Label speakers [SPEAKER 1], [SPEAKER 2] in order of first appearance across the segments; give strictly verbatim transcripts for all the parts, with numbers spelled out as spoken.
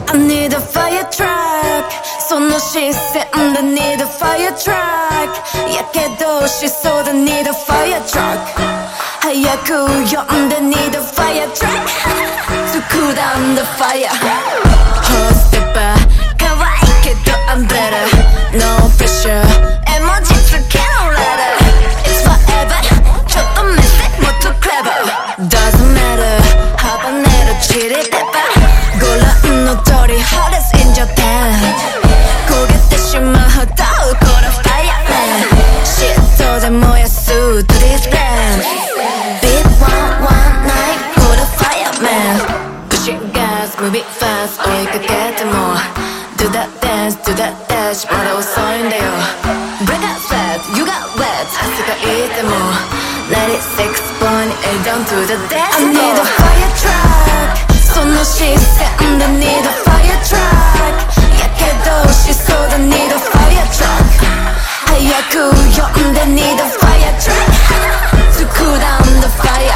[SPEAKER 1] I need a fire truck その視線で need a fire truck やけどしそうで need a fire truck 早く呼んで need a fire truck to cool down the fire Hot stepper 可愛いけど I'm better No pressure 絵文字つけの letter It's forever ちょっと見せもっと clever Doesn't matter ハバネロチリペッパーご覧の通り hottest in Japan 焦げてしまうほどこれ fireman 嫉妬で燃やす to this band Beat one one night これ fireman Pushing gas moving fast 追いかけても Do that dance do that dash まだ遅いんだよ Break out fast you got wet 汗がいても ninety-six point eight down to the dance I need a fire truck その視線で need a fire truck やけどしそうで need a fire truck 早く呼んで need a fire truck to cool down the fire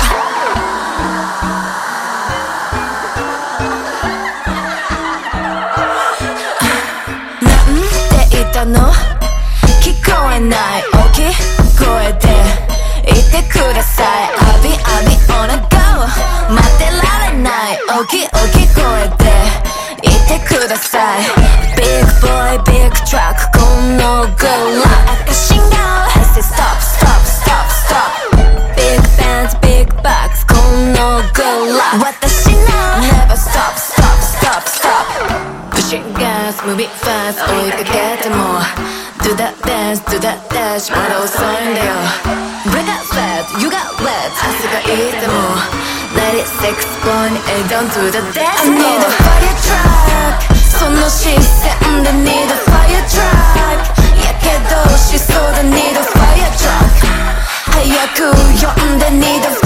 [SPEAKER 1] なんて言ったの聞こえない大きい声で言ってください I'll be I'll be on a go 待ってられない大きい大きい声で言ってください Big boy big truck このグラ赤信号 I say stop stop stop stop Big bands big bucks このグラ私の Never stop stop stop stop Pushing gas moving fast 追いかけても Do that dance do that dash まだ遅いんだよ Break out fast you got wet 汗がいても ninety-six point eight down to the dance I need a fire truck その視線で need a fire truck やけどしそうで need a fire truck 早く呼んで need a